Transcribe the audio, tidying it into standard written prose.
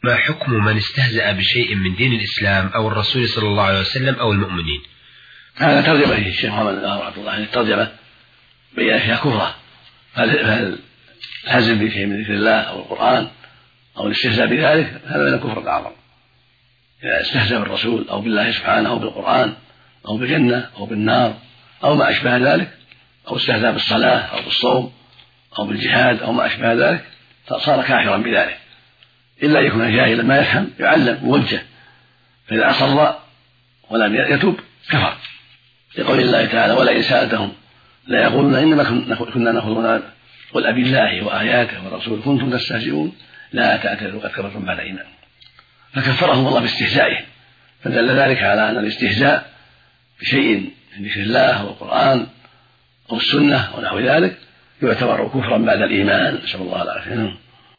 ما حكم من استهزأ بشيء من دين الإسلام أو الرسول صلى الله عليه وسلم أو المؤمنين؟ هذا ترجمة الشيخ محمد رحمه الله عنه، الترجمة بين فيها كفرة، هل الحزم بشيء من ذكر الله أو القرآن أو الاستهزاء بذلك هذا من الكفر الأعظم. إذا استهزأ بالرسول أو بالله سبحانه أو بالقرآن أو بالجنة أو بالنار أو ما أشبه ذلك، أو استهزأ بالصلاة أو بالصوم أو بالجهاد أو ما أشبه ذلك، صار كافرا بذلك، إلا أن يكون جاهلا ما يفهم يعلم موجه، فإذا أصر ولم يتب كفر، لقول الله تعالى: ولئن سألتهم لا يقولون إنما كنا نخوض، قل أبي الله وآياته ورسوله كنتم تستهزئون لا تعتذروا قد كفرتم بعد إيمانكم. فكفرهم الله باستهزائهم، فدل ذلك على أن الاستهزاء بشيء من ذكر الله أو القرآن أو السنة ونحو ذلك يعتبر كفرا بعد الإيمان، نسأل الله العافية.